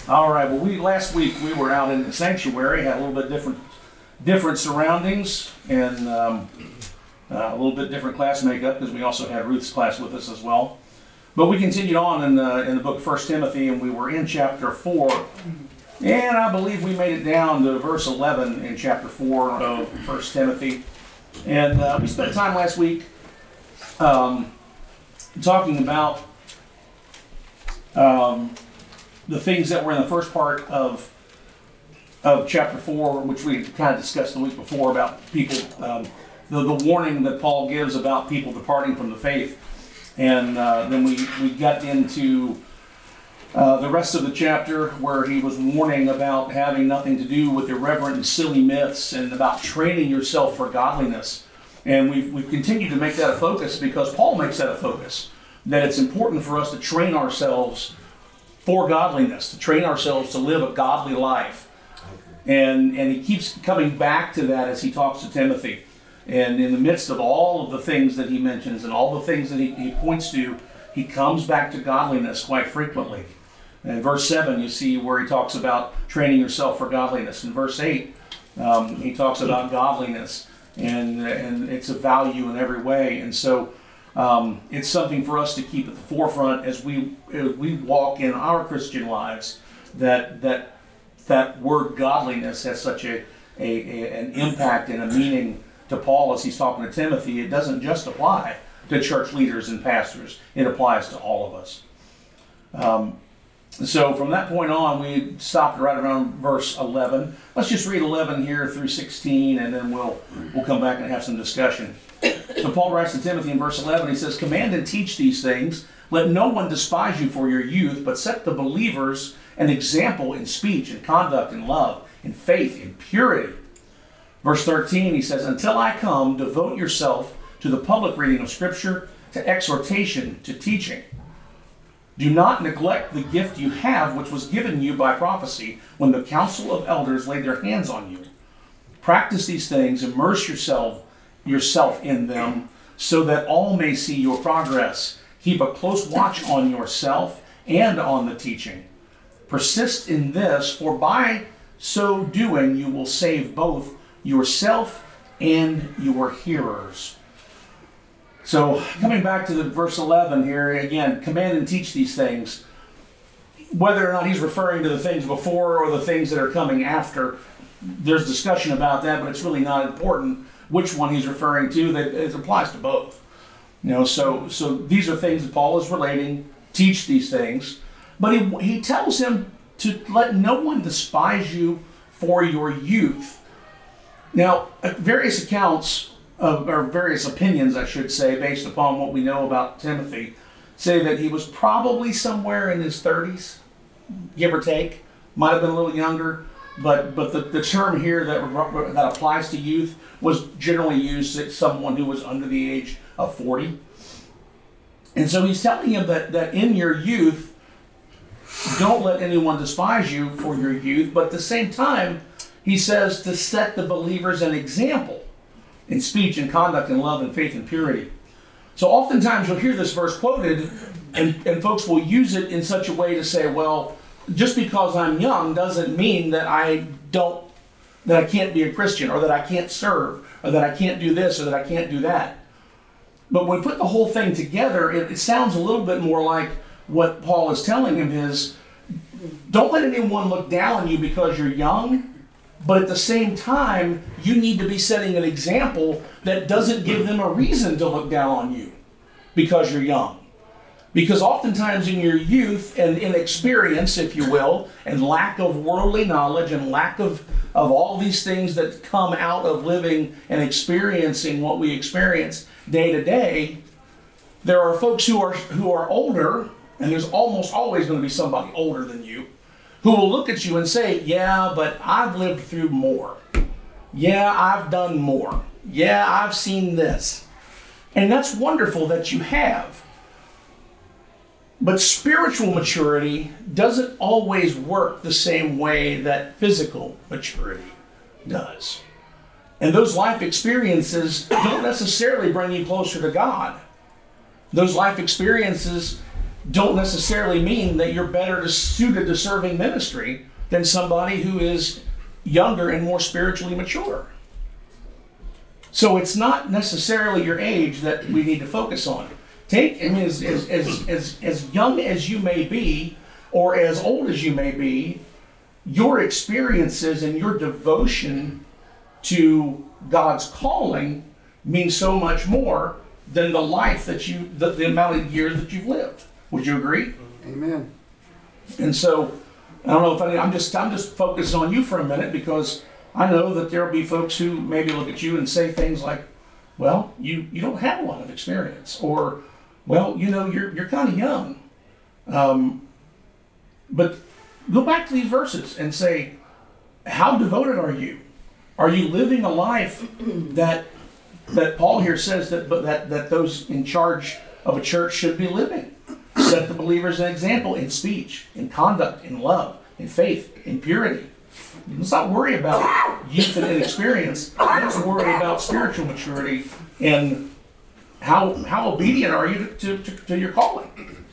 All right. Well, last week we were out in the sanctuary, had a little bit different surroundings, and a little bit different class makeup because we also had Ruth's class with us as well. But we continued on in the book of 1 Timothy, and we were in chapter 4, and I believe we made it down to verse 11 in chapter 4 of 1 Timothy. And we spent time last week talking about the things that were in the first part of chapter 4, which we kind of discussed the week before about people, the warning that Paul gives about people departing from the faith. And then we got into the rest of the chapter where he was warning about having nothing to do with irreverent and silly myths and about training yourself for godliness. And we've continued to make that a focus because Paul makes that a focus, that it's important for us to train ourselves for godliness, to train ourselves to live a godly life. And he keeps coming back to that as he talks to Timothy. And in the midst of all of the things that he mentions and all the things that he points to, he comes back to godliness quite frequently. In verse 7, you see where he talks about training yourself for godliness. In verse 8, he talks about godliness and its a value in every way. And so it's something for us to keep at the forefront as we walk in our Christian lives, that word godliness has such an impact and a meaning to Paul as he's talking to Timothy. It doesn't just apply to church leaders and pastors. It applies to all of us. So from that point on, we stopped right around verse 11. Let's just read 11 here through 16, and then we'll come back and have some discussion. So Paul writes to Timothy in verse 11, he says, "Command and teach these things. Let no one despise you for your youth, but set the believers an example in speech and conduct and love, in faith, in purity." Verse 13, he says, "Until I come, devote yourself to the public reading of Scripture, to exhortation, to teaching. Do not neglect the gift you have, which was given you by prophecy, when the council of elders laid their hands on you. Practice these things, immerse yourself in them, so that all may see your progress. Keep a close watch on yourself and on the teaching. Persist in this, for by so doing you will save both yourself and your hearers." So coming back to the verse 11 here, again, command and teach these things. Whether or not he's referring to the things before or the things that are coming after, there's discussion about that, but it's really not important which one he's referring to. That it applies to both. So these are things that Paul is relating. Teach these things. But he tells him to let no one despise you for your youth. Now, various accounts, or various opinions, I should say, based upon what we know about Timothy, say that he was probably somewhere in his 30s, give or take. Might have been a little younger, but the term here that applies to youth was generally used as someone who was under the age of 40. And so he's telling him that in your youth, don't let anyone despise you for your youth, but at the same time, he says to set the believers an example in speech and conduct and love and faith and purity. So oftentimes you'll hear this verse quoted, and folks will use it in such a way to say, well, just because I'm young doesn't mean that I can't be a Christian, or that I can't serve, or that I can't do this, or that I can't do that. But when we put the whole thing together, it sounds a little bit more like what Paul is telling him is, don't let anyone look down on you because you're young, but at the same time, you need to be setting an example that doesn't give them a reason to look down on you because you're young. Because oftentimes in your youth and inexperience, if you will, and lack of worldly knowledge and lack of all these things that come out of living and experiencing what we experience day to day, there are folks who are older, and there's almost always going to be somebody older than you, who will look at you and say, yeah, but I've lived through more. Yeah, I've done more. Yeah, I've seen this. And that's wonderful that you have. But spiritual maturity doesn't always work the same way that physical maturity does. And those life experiences don't necessarily bring you closer to God. Those life experiences don't necessarily mean that you're better suited to serving ministry than somebody who is younger and more spiritually mature. So it's not necessarily your age that we need to focus on. Take, I mean, as young as you may be, or as old as you may be, your experiences and your devotion to God's calling means so much more than the life that the amount of years that you've lived. Would you agree? Amen. And so, I don't know if I'm just focusing on you for a minute, because I know that there'll be folks who maybe look at you and say things like, well, you don't have a lot of experience, or, well, you're kind of young. But go back to these verses and say, how devoted are you? Are you living a life that Paul here says that those in charge of a church should be living? Set the believers an example in speech, in conduct, in love, in faith, in purity. Let's not worry about youth and inexperience. Let's worry about spiritual maturity and how obedient are you to your calling.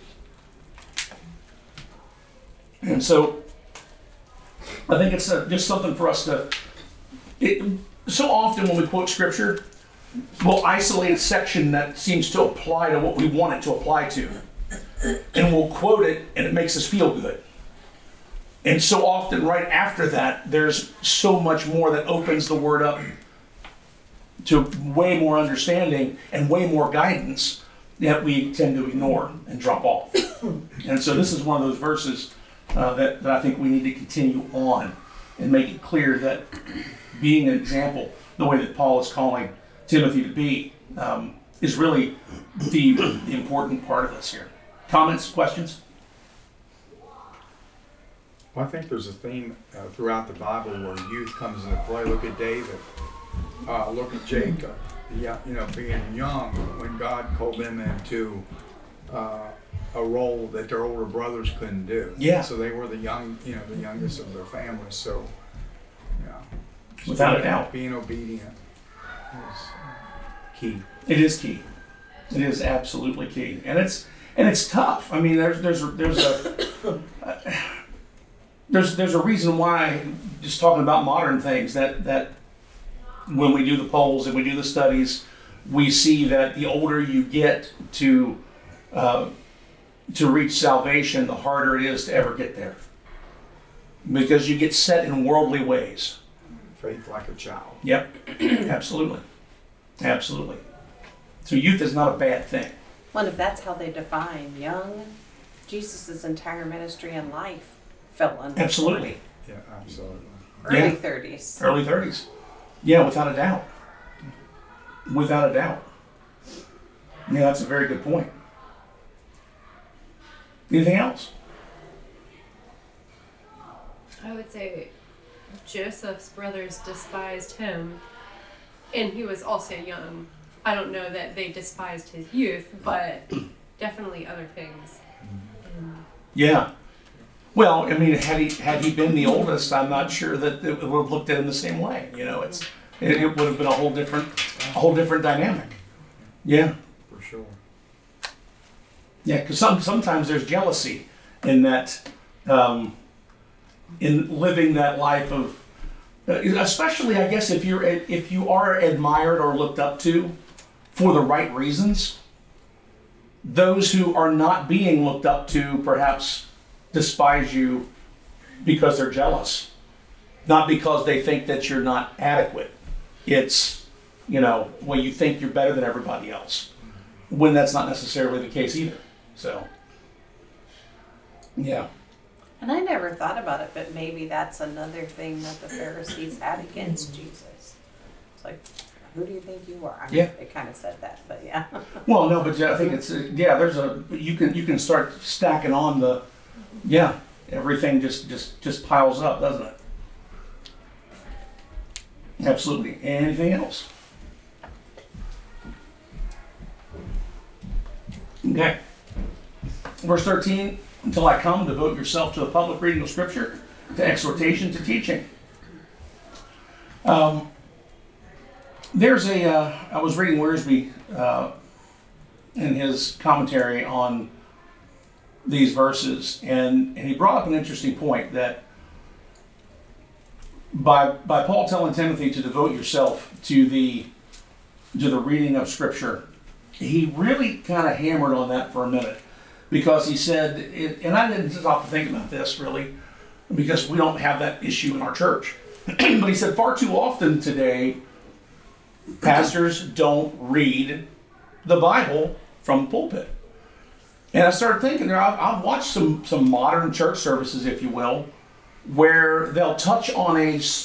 And so I think it's just something for us to... so often when we quote Scripture, we'll isolate a section that seems to apply to what we want it to apply to. And we'll quote it, and it makes us feel good. And so often right after that, there's so much more that opens the Word up to way more understanding and way more guidance that we tend to ignore and drop off. And so this is one of those verses that I think we need to continue on and make it clear that being an example, the way that Paul is calling Timothy to be, is really the important part of this here. Comments, questions? Well, I think there's a theme throughout the Bible where youth comes into play. Look at David. Look at Jacob. Being young when God called them into a role that their older brothers couldn't do. Yeah. So they were the youngest of their families. So, yeah. Without a doubt. Being obedient is key. It is key. It is absolutely key, and it's tough. I mean, there's a reason why, just talking about modern things, that when we do the polls and we do the studies, we see that the older you get to reach salvation, the harder it is to ever get there, because you get set in worldly ways. Faith like a child. Yep, absolutely. So youth is not a bad thing. Well, if that's how they define young, Jesus' entire ministry and life fell under. Absolutely. Yeah, absolutely. Early 30s. Early 30s. Yeah, without a doubt. Without a doubt. Yeah, that's a very good point. Anything else? I would say Joseph's brothers despised him, and he was also young. I don't know that they despised his youth, but definitely other things. Yeah. Well, I mean, had he been the oldest, I'm not sure that it would have looked at him the same way. It would have been a whole different dynamic. Yeah. For sure. Yeah, because sometimes there's jealousy in that, in living that life of, especially I guess if you are admired or looked up to for the right reasons, those who are not being looked up to perhaps despise you because they're jealous, not because they think that you're not adequate. It's, well, you think you're better than everybody else, when that's not necessarily the case either. So, yeah. And I never thought about it, but maybe that's another thing that the Pharisees had against Jesus. It's like, who do you think you are? Yeah. They kind of said that, but yeah. Well, no, but I think it's you can start stacking on everything just piles up, doesn't it? Absolutely. Anything else? Okay. Verse 13, until I come, devote yourself to the public reading of Scripture, to exhortation, to teaching. I was reading Wiersbe in his commentary on these verses, and he brought up an interesting point that by Paul telling Timothy to devote yourself to the reading of Scripture, he really kind of hammered on that for a minute, because he said, and I didn't stop to think about this really, because we don't have that issue in our church. But he said, far too often today, pastors don't read the Bible from the pulpit. And I started thinking, I've watched some modern church services, if you will, where they'll touch on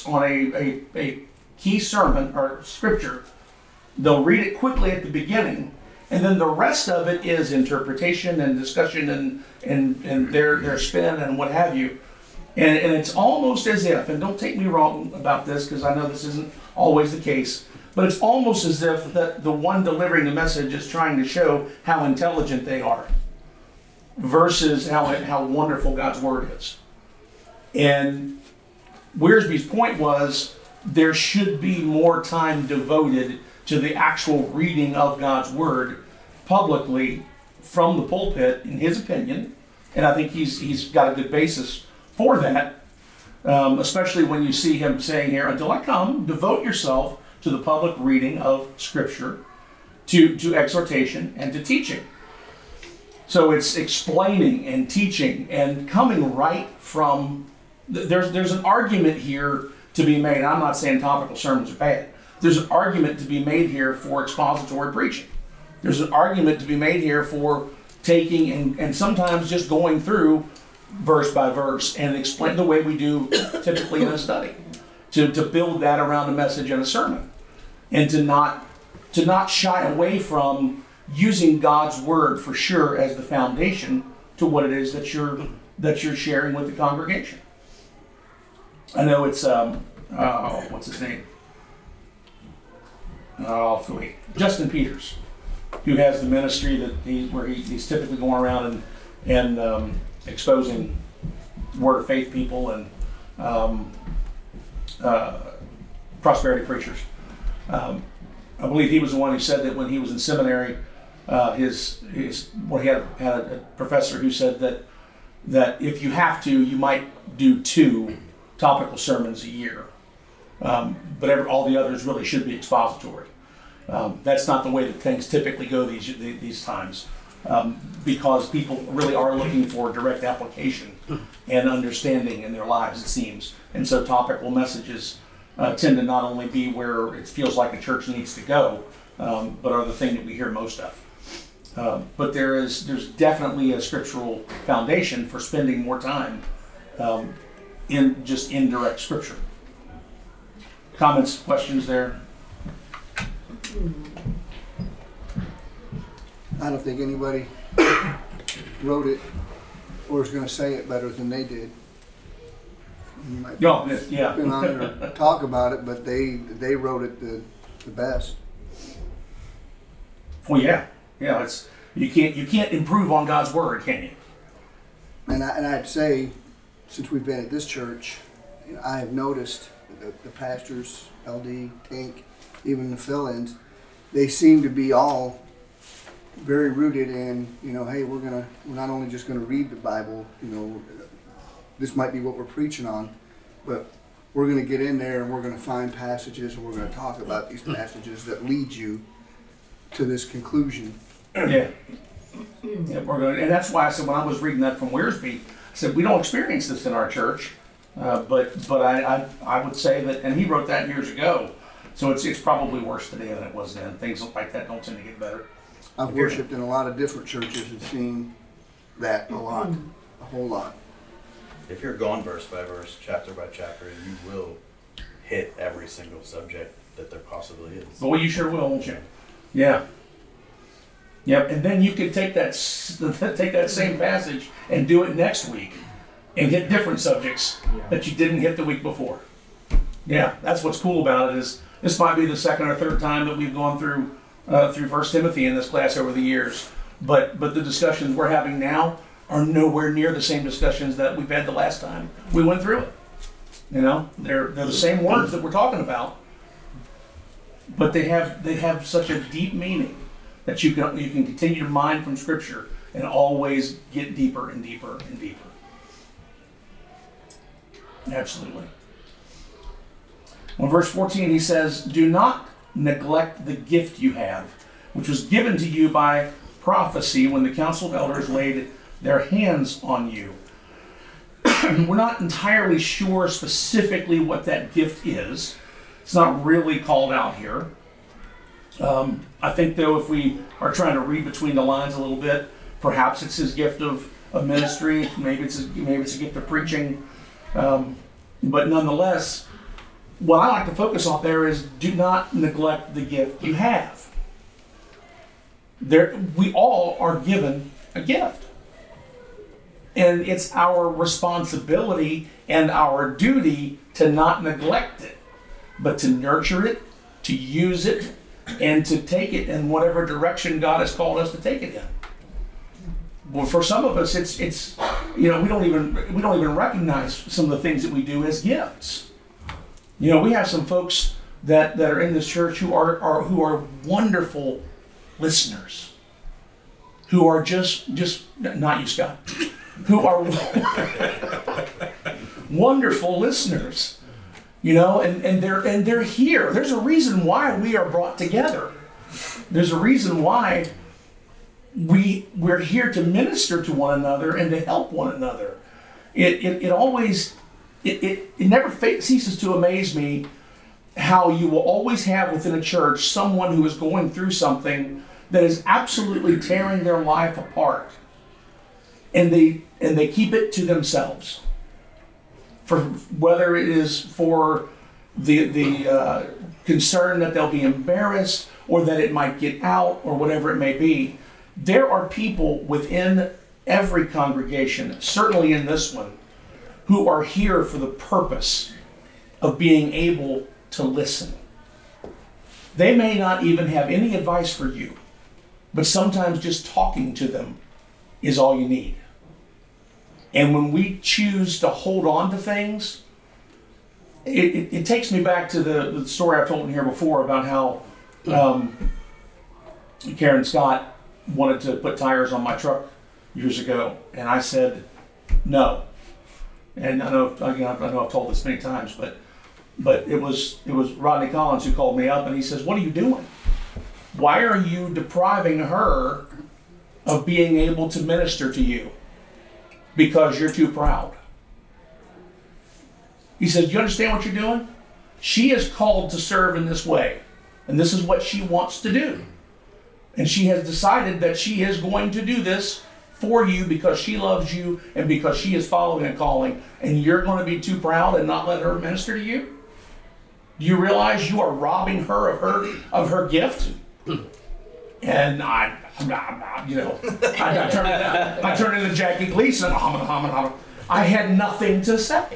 a key sermon or scripture. They'll read it quickly at the beginning, and then the rest of it is interpretation and discussion and their spin and what have you. And it's almost as if, and don't take me wrong about this, because I know this isn't always the case, but it's almost as if that the one delivering the message is trying to show how intelligent they are, versus how wonderful God's Word is. And Wiersbe's point was, there should be more time devoted to the actual reading of God's Word publicly from the pulpit, in his opinion. And I think he's got a good basis for that, especially when you see him saying here, until I come, devote yourself to the public reading of Scripture, to exhortation and to teaching. So it's explaining and teaching and coming right from, there's an argument here to be made. I'm not saying topical sermons are bad. There's an argument to be made here for expository preaching. There's an argument to be made here for taking and sometimes just going through verse by verse and explain the way we do typically in a study, to build that around a message and a sermon, and to not shy away from using God's Word for sure as the foundation to what it is that you're sharing with the congregation. I know it's what's his name? Justin Peters, who has the ministry that he's typically going around and exposing Word of Faith people and prosperity preachers. I believe he was the one who said that when he was in seminary, he had a professor who said that if you have to, you might do 2 topical sermons a year, but all the others really should be expository. That's not the way that things typically go these times, because people really are looking for direct application and understanding in their lives, it seems. And so topical messages tend to not only be where it feels like a church needs to go, but are the thing that we hear most of. But there's definitely a scriptural foundation for spending more time in just indirect scripture. Comments, questions there? I don't think anybody wrote it or is going to say it better than they did. You might Yeah. been on it or talk about it, but they wrote it the best. Well, yeah. It's you can't improve on God's Word, can you? And I'd say, since we've been at this church, I have noticed the pastors, LD, Tank, even the fill-ins, they seem to be all very rooted in, hey, we're not only just gonna read the Bible, this might be what we're preaching on, but we're gonna get in there and we're gonna find passages and we're gonna talk about these passages that lead you to this conclusion. Yeah, we're going, and that's why I said when I was reading that from Wiersbe, I said we don't experience this in our church, but I would say that, and he wrote that years ago, so it's probably worse today than it was then. Things like that don't tend to get better. I've worshipped in a lot of different churches and seen that a whole lot. If you're going verse by verse, chapter by chapter, you will hit every single subject that there possibly is. Well, you sure will, won't you? Yeah. Yep. And then you can take that same passage and do it next week, and hit different subjects that you didn't hit the week before. Yeah, that's what's cool about it. Is this might be the second or third time that we've gone through 1 Timothy in this class over the years, but the discussions we're having now are nowhere near the same discussions that we've had the last time we went through it. They're the same words that we're talking about, but they have such a deep meaning that you can continue to mine from Scripture and always get deeper and deeper and deeper. Absolutely. Well, verse 14, he says, do not neglect the gift you have, which was given to you by prophecy when the council of elders laid their hands on you. We're not entirely sure specifically what that gift is. It's not really called out here. I think, though, if we are trying to read between the lines a little bit, perhaps it's his gift of ministry. Maybe it's a gift of preaching. But nonetheless, what I like to focus on there is do not neglect the gift you have. We all are given a gift. And it's our responsibility and our duty to not neglect it, but to nurture it, to use it, and to take it in whatever direction God has called us to take it in. Well, for some of us, it's we don't even recognize some of the things that we do as gifts. We have some folks that are in this church who are wonderful listeners, who are just not you, Scott, who are wonderful listeners. And they're here. There's a reason why we are brought together. There's a reason why we're here to minister to one another and to help one another. It never ceases to amaze me how you will always have within a church someone who is going through something that is absolutely tearing their life apart, and they keep it to themselves. For whether it is for the concern that they'll be embarrassed or that it might get out or whatever it may be, there are people within every congregation, certainly in this one, who are here for the purpose of being able to listen. They may not even have any advice for you, but sometimes just talking to them is all you need. And when we choose to hold on to things, it takes me back to the story I've told in here before about how Karen Scott wanted to put tires on my truck years ago, and I said no. And I know I've told this many times, but it was Rodney Collins who called me up, and he says, "What are you doing? Why are you depriving her of being able to minister to you? Because you're too proud." He said, "You understand what you're doing? She is called to serve in this way, and this is what she wants to do. And she has decided that she is going to do this for you because she loves you and because she is following a calling, and you're going to be too proud and not let her minister to you? Do you realize you are robbing her of her gift?" And I turned into Jackie Gleason. I had nothing to say.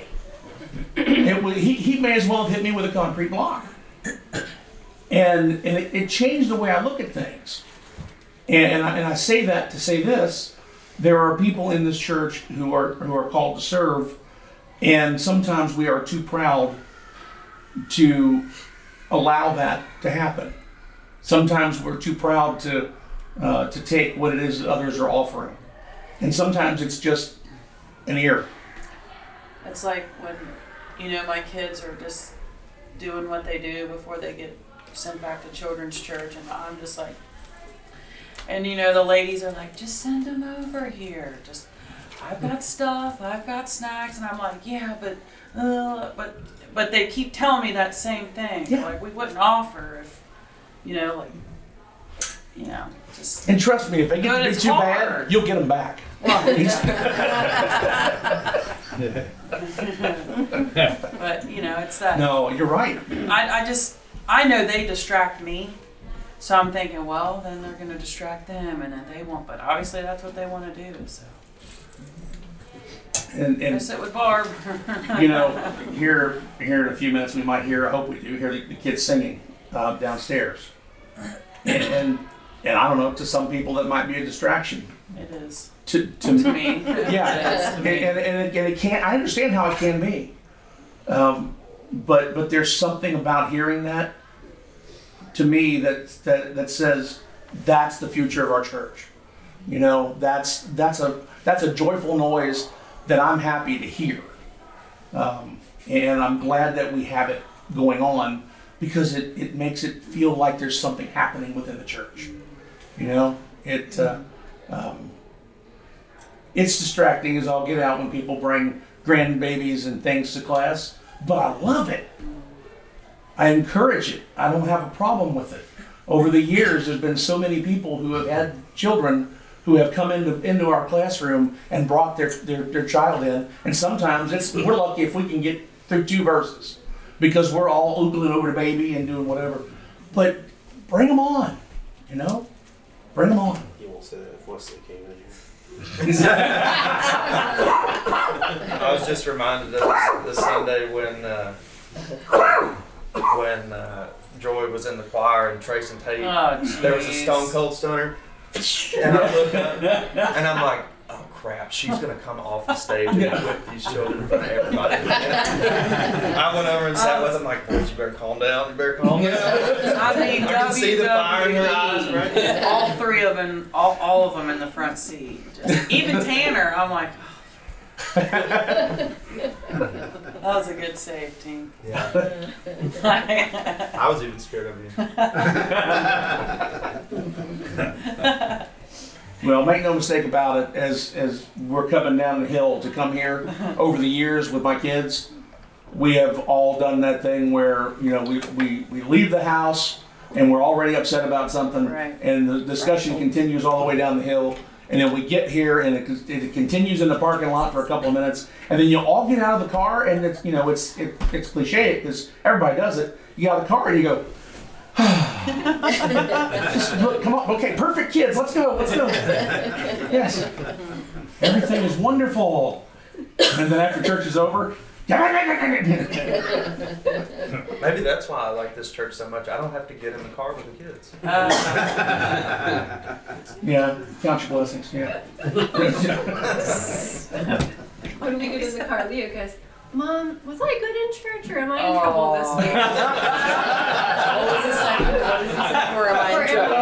He may as well have hit me with a concrete block. And it changed the way I look at things. And I say that to say this: there are people in this church who are called to serve, and sometimes we are too proud to allow that to happen. Sometimes we're too proud to take what it is that others are offering. And sometimes it's just an ear. It's like when, my kids are just doing what they do before they get sent back to children's church, and I'm just like, and the ladies are like, "Just send them over here. Just, I've got stuff, I've got snacks," and I'm like, "Yeah, but they keep telling me that same thing. Yeah. Like, we wouldn't offer if, just." And trust me, if they get But to be it's too hard. bad, you'll get them back. But it's that. No, you're right. I know they distract me, so I'm thinking, well, then they're going to distract them, and then they won't. But obviously, that's what they want to do. So And I sit with Barb. here in a few minutes we might hear, I hope we do, hear the kids singing downstairs. And I don't know, to some people that might be a distraction. It is To me. yeah, It is. and it can. I understand how it can be, but there's something about hearing that to me that says that's the future of our church. You know, that's a joyful noise that I'm happy to hear. And I'm glad that we have it going on because it makes it feel like there's something happening within the church. You know, it's distracting as all get out when people bring grandbabies and things to class, but I love it. I encourage it. I don't have a problem with it. Over the years, there's been so many people who have had children who have come into our classroom and brought their child in, and sometimes we're lucky if we can get through 2 verses because we're all oogling over the baby and doing whatever. But bring them on, you know? Bring them on. You won't say that if Wesley came in here. I was just reminded of this Sunday when Joy was in the choir and Trace and Tate, there was a Stone Cold Stunner, and I look up and I'm like, oh crap, she's gonna come off the stage and whip these children in front of everybody. I went over and sat with them like, boys, you better calm down, you better calm down. I mean, I can see the fire in her eyes, right? All 3 of them, all of them in the front seat. Even Tanner, I'm like, that was a good save, team. Yeah. I was even scared of you. Well, make no mistake about it, as we're coming down the hill to come here over the years with my kids, we have all done that thing where, you know, we leave the house and we're already upset about something, Right. and the discussion continues all the way down the hill, and then we get here and it continues in the parking lot for a couple of minutes, and then you all get out of the car, and it's, you know, it's cliche because everybody does it. You get out of the car and you go, just look, come on, okay, perfect kids, let's go. Yes, everything is wonderful. And then after church is over, Maybe that's why I like this church so much. I don't have to get in the car with the kids. yeah, count your blessings, yeah. When we get in the car, Leo goes, Mom, was I good in church or am I in trouble this week? What was his second? Or am I in trouble?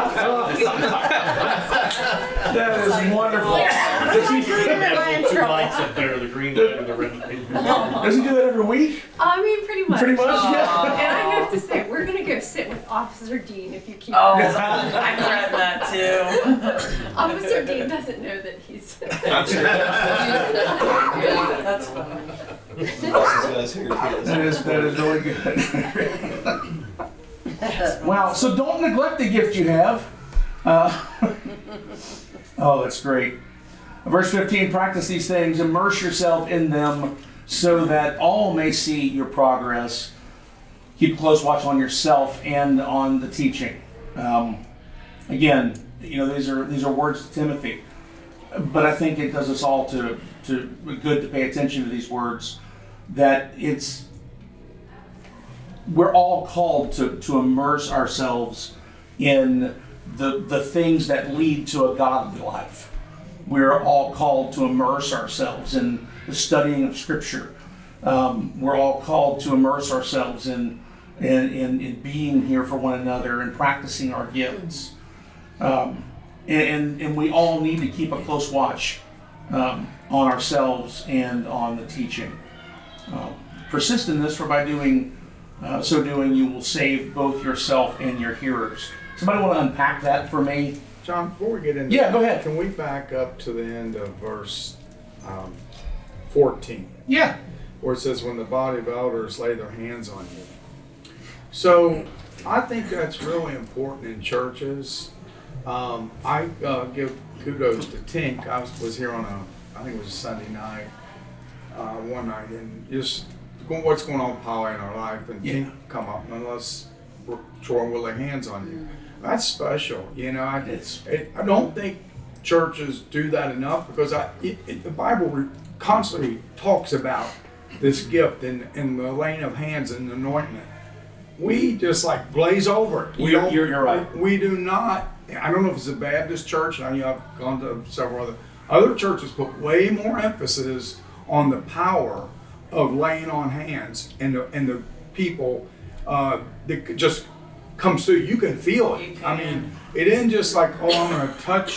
That is wonderful. Am I good or am I in trouble? Lights up there, the green light and the red light. Does he do that every week? I mean, pretty much. Pretty much, yeah. And I have to say, we're going to go sit with Officer Dean if you keep I read that too. Officer Dean doesn't know that he's... I'm sure. That's funny. That is really good. Wow, so don't neglect the gift you have. Oh, that's great. Verse 15, practice these things, immerse yourself in them so that all may see your progress. Keep a close watch on yourself and on the teaching. Again, you know, these are words to Timothy, but I think it does us all to good to pay attention to these words, that we're all called to immerse ourselves in the things that lead to a godly life. We're all called to immerse ourselves in the studying of Scripture. We're all called to immerse ourselves in being here for one another and practicing our gifts. And we all need to keep a close watch on ourselves and on the teaching. Persist in this, for by doing so doing you will save both yourself and your hearers. Somebody want to unpack that for me? John, before we get into Yeah, go ahead. can we back up to the end of verse 14, Yeah. where it says, when the body of elders lay their hands on you. So I think that's really important in churches. I give kudos to Tink. I was here on I think it was a Sunday night, one night, and just what's going on, Polly, in our life, and Tink come up, and let's Troy will lay hands on you. That's special, you know. I don't think churches do that enough, because the Bible constantly talks about this gift and the laying of hands and anointment. We just like blaze over it. You're right. We do not. I don't know if it's a Baptist church. I know I've gone to several other churches, put way more emphasis on the power of laying on hands and the people that just comes through. You can feel it. I mean, it isn't just like, oh, I'm going to touch you.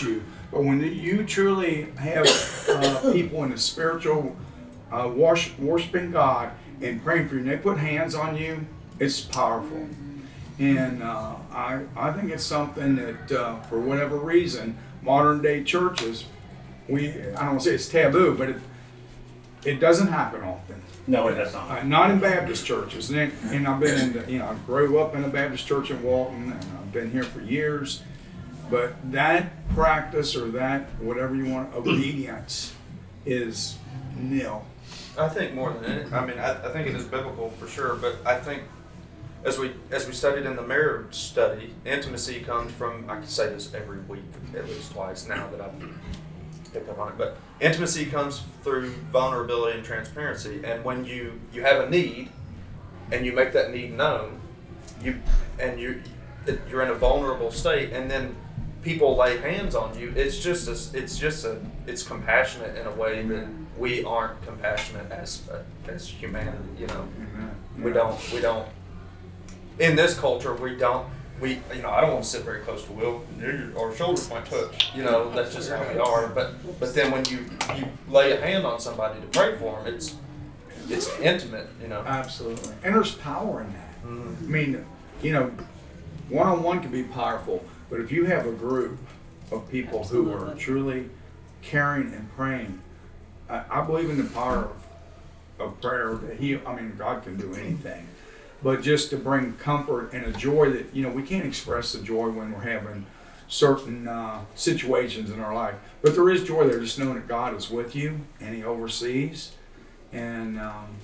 But when you truly have people in the spiritual worshiping God and praying for you, and they put hands on you, it's powerful. And I think it's something that, for whatever reason, modern day churches, I don't want to say it's taboo, but it doesn't happen often. No, it does not. Not in Baptist churches. And I've been in, I grew up in a Baptist church in Walton, and I've been here for years. But that practice, or that, whatever you want, obedience is nil. I think more than any, I think it is biblical for sure, but I think as we studied in the marriage study, intimacy comes from, I could say this every week, at least twice now that I've picked up on it, but intimacy comes through vulnerability and transparency. And when you have a need and you make that need known, you're in a vulnerable state, and then people lay hands on you, it's compassionate in a way that we aren't compassionate as humanity. We don't in this culture, I don't want to sit very close to Will. Our shoulders might touch. That's just how we are. But then when you lay a hand on somebody to pray for them, it's intimate. Absolutely. And there's power in that. Mm-hmm. One-on-one can be powerful, but if you have a group of people who are truly caring and praying, I believe in the power of prayer. That God can do anything. But just to bring comfort and a joy that, we can't express the joy when we're having certain situations in our life. But there is joy there, just knowing that God is with you and He oversees. And,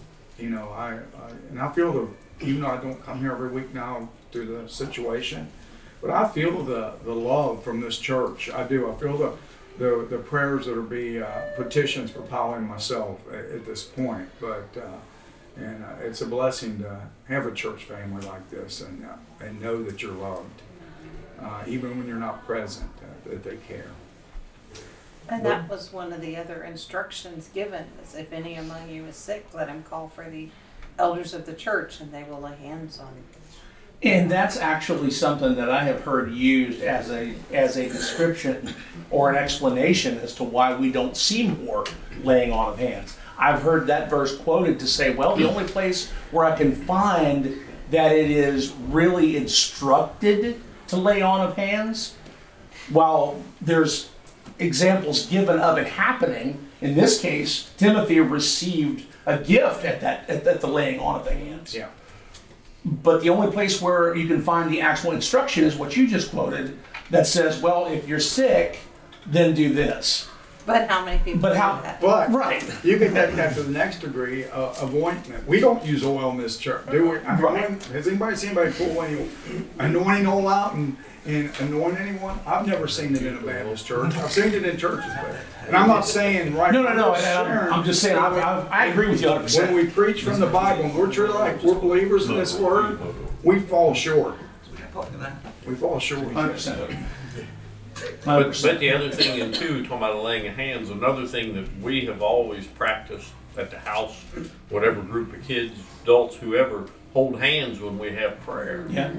I feel even though I don't come here every week now through the situation, but I feel the love from this church. I do. I feel the prayers that are petitions for Paul and myself at this point. But, it's a blessing to have a church family like this and know that you're loved, even when you're not present, that they care. And that was one of the other instructions given, is if any among you is sick, let him call for the elders of the church, and they will lay hands on him. And that's actually something that I have heard used as a description or an explanation as to why we don't see more laying on of hands. I've heard that verse quoted to say, well, the only place where I can find that it is really instructed to lay on of hands, while there's examples given of it happening, in this case, Timothy received a gift at the laying on of the hands. Yeah. But the only place where you can find the actual instruction is what you just quoted, that says, well, if you're sick, then do this. But how many people do that? But Right. you can take that to the next degree of ointment. We don't use oil in this church, do we? Has anybody seen anybody pull any anointing oil out and anoint anyone? I've never seen it in a Baptist church. I've seen it in churches, and I'm not saying right. No. I'm just saying, I agree with you 100%. When we preach from the Bible, and we're believers in this word, we fall short. We fall short. 100%. But the other thing, too, talking about laying of hands, another thing that we have always practiced at the house, whatever group of kids, adults, whoever, hold hands when we have prayer. Yeah.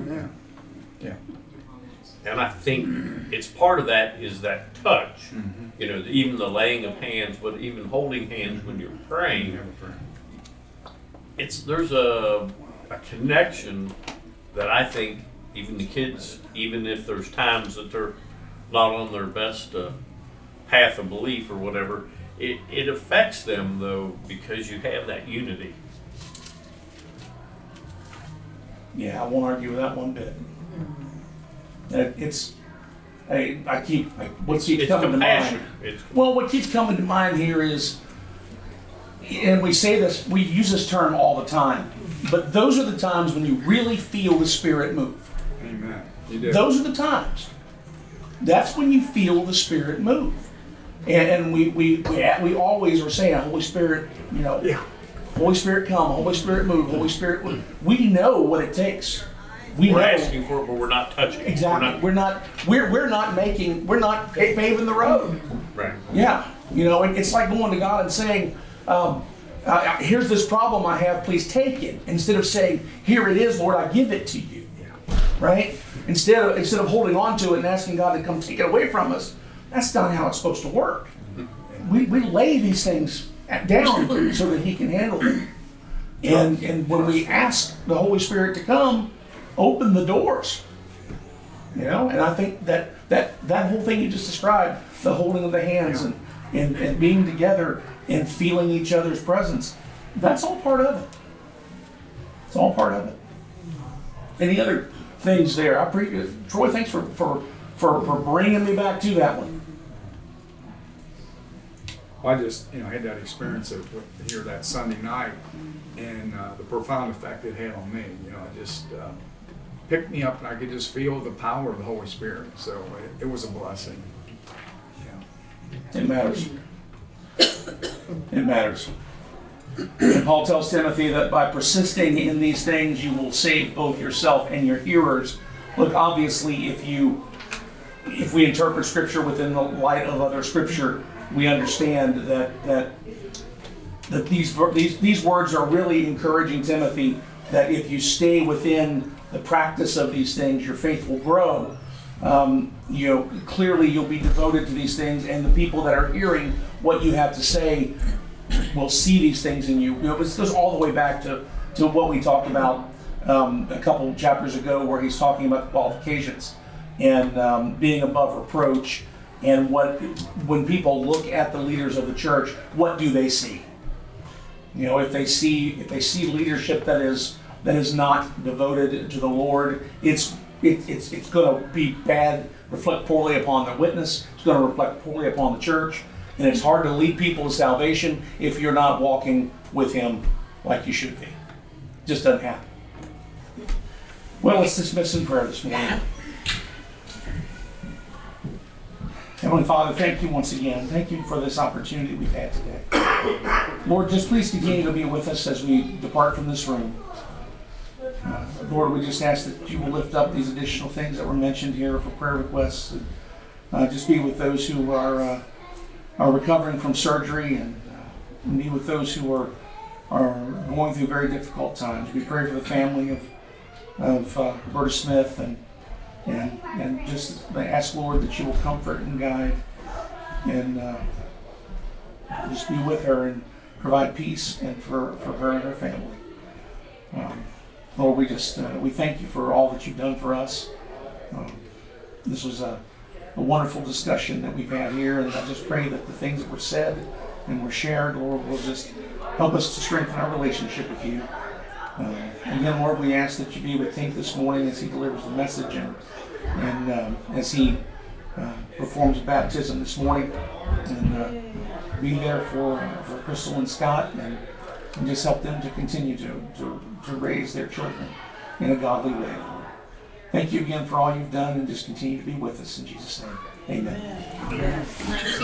And I think it's part of that is that touch. Mm-hmm. Even the laying of hands, but even holding hands when you're praying. There's a connection that I think even the kids, even if there's times that they're not on their best path of belief or whatever, it affects them though, because you have that unity. Yeah, I won't argue with that one bit. What keeps coming to mind. What keeps coming to mind here is, and we say this, we use this term all the time, but those are the times when you really feel the Spirit move. Amen. You do. Those are the times. That's when you feel the Spirit move. And we always are saying, Holy Spirit, Holy Spirit come, Holy Spirit move, Holy Spirit move. We know what it takes. We're asking for it, but we're not touching it. Exactly. We're not paving the road. Right. Yeah. And it's like going to God and saying, here's this problem I have, please take it. Instead of saying, here it is, Lord, I give it to you. Right? Instead of holding on to it and asking God to come take it away from us, That's not how it's supposed to work. We lay these things down so that he can handle them. And when we ask the Holy Spirit to come, open the doors. And I think that whole thing you just described, the holding of the hands and being together and feeling each other's presence, that's all part of it. It's all part of it. Any other things there? Troy, thanks for bringing me back to that one. Well, I just, had that experience here that Sunday night, and the profound effect it had on me. It just picked me up, and I could just feel the power of the Holy Spirit. So it was a blessing. Yeah. It matters. It matters. And Paul tells Timothy that by persisting in these things, you will save both yourself and your hearers. Look, obviously, if we interpret Scripture within the light of other Scripture, we understand that these words are really encouraging Timothy that if you stay within the practice of these things, your faith will grow. Clearly you'll be devoted to these things, and the people that are hearing what you have to say will see these things in you. This goes all the way back to what we talked about a couple chapters ago, where he's talking about the qualifications and being above reproach. And when people look at the leaders of the church, what do they see? If they see leadership that is not devoted to the Lord, it's going to be bad, reflect poorly upon their witness. It's going to reflect poorly upon the church, and it's hard to lead people to salvation if you're not walking with Him like you should be. It just doesn't happen. Well, let's dismiss in prayer this morning. Heavenly Father, thank you once again. Thank you for this opportunity we've had today. Lord, just please continue to be with us as we depart from this room. Lord, we just ask that you will lift up these additional things that were mentioned here for prayer requests. And, just be with those who are recovering from surgery, and be with those who are going through very difficult times. We pray for the family of Roberta Smith, and just ask, Lord, that you will comfort and guide, and just be with her and provide peace and for her and her family. Lord, we thank you for all that you've done for us. This was a wonderful discussion that we've had here, and I just pray that the things that were said and were shared, Lord, will just help us to strengthen our relationship with you. Again, Lord, we ask that you be with Tink this morning as he delivers the message, and as he performs baptism this morning, and be there for Crystal and Scott, and just help them to continue to raise their children in a godly way, Lord. Thank you again for all you've done, and just continue to be with us in Jesus' name. Amen.